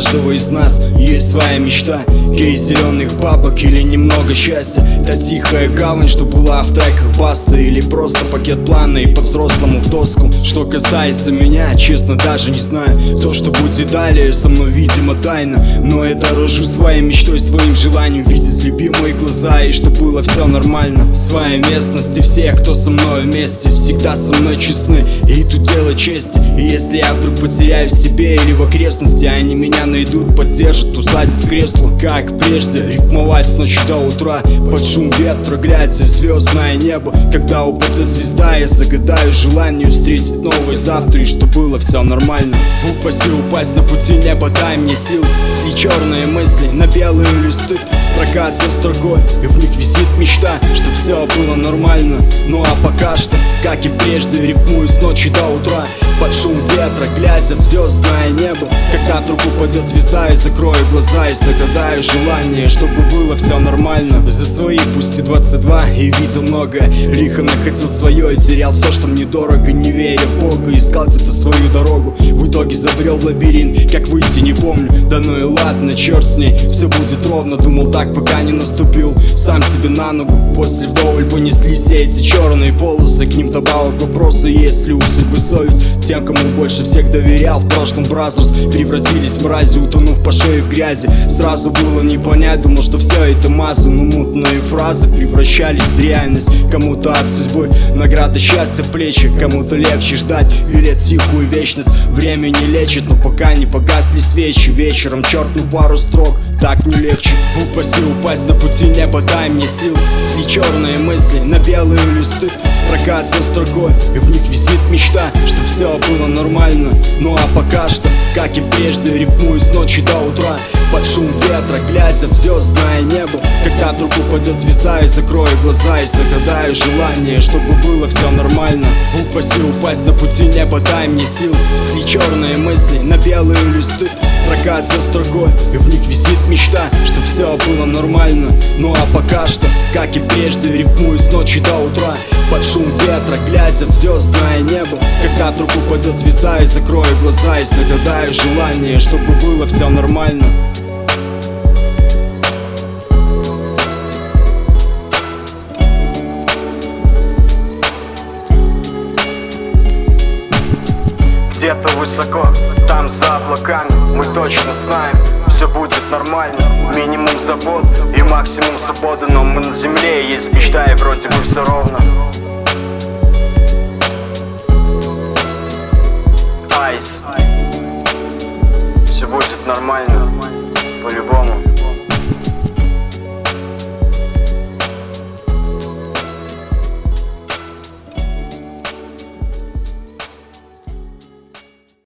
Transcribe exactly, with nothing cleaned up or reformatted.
каждого из нас есть своя мечта. Кейс зеленых бабок или немного счастья. Та тихая гавань, что была в треках Баста. Или просто пакет плана и по-взрослому в доску. Что касается меня, честно даже не знаю. То, что будет далее, со мной видимо тайна. Но я дорожу своей мечтой, своим желанием видеть любимые глаза, и что было все нормально. Своя местность и все, кто со мной вместе, всегда со мной честны, и тут дело чести. И если я вдруг потеряю в себе или в окрестности, они меня найдут, поддержат, усадят в кресло. Как прежде, рифмовать с ночи до утра, под шум ветра, глядя в звездное небо. Когда упадет звезда, я загадаю желание встретить новое завтра, и что было все нормально. Упаси, упасть на пути неба, дай мне сил. Сли черные мысли на белые листы, строка за строкой, и в них висит мечта, что все было нормально. Ну а пока что, как и прежде, рифмую с ночи до утра, под шум ветра, глядя в звездное небо. Когда вдруг упадет звезда, я закрою глаза и загадаю желание, чтобы было все нормально. За свои пусть и двадцать два, и видел многое, лихо находил свое и терял все, что мне дорого, не веря в Бога, искал где-то свою дорогу. В итоге забрел в лабиринт, как выйти не помню. Да ну и ладно, черт с ней, все будет ровно. Думал так, пока не наступил сам себе на ногу. После вдоволь понеслись все эти черные полосы, к ним добавок вопросы, есть ли у судьбы совесть. Тем, кому больше всех доверял в прошлом бразерс, превратились в мрази, утонув по шее в грязи. Сразу было не понять, думал, что все это мазы, но мутные фразы превращались в реальность. Кому-то от судьбы награда счастья в плечи, кому-то легче ждать или тихую вечность. Время не лечит, но пока не погасли свечи. Вечером черкну пару строк, так не легче. Упаси, упасть на пути неба, дай мне сил. Сли черные мысли на белые листы, строка за строкой, и в них висит мечта, что все было нормально. Ну а пока что, как и прежде, рифмую с ночи до утра, под шум ветра, глядя в звездное небо. Когда вдруг упадет звезда, я закрою глаза и загадаю желание, чтобы было все нормально. Упаси, упасть на пути неба, дай мне сил. Сли черные мысли на белые листы, строка за строкой, и в них висит мечта, что все было нормально. Ну а пока что, как и прежде, рифмую с ночи до утра, под шум ветра, глядя в звездное небо. Когда вдруг упадет звезда, я закрою глаза и загадаю желание, чтобы было все нормально. Где-то высоко, там за облаками, мы точно знаем, все будет нормально. Минимум забот и максимум свободы, но мы на земле, есть мечта и вроде бы все ровно.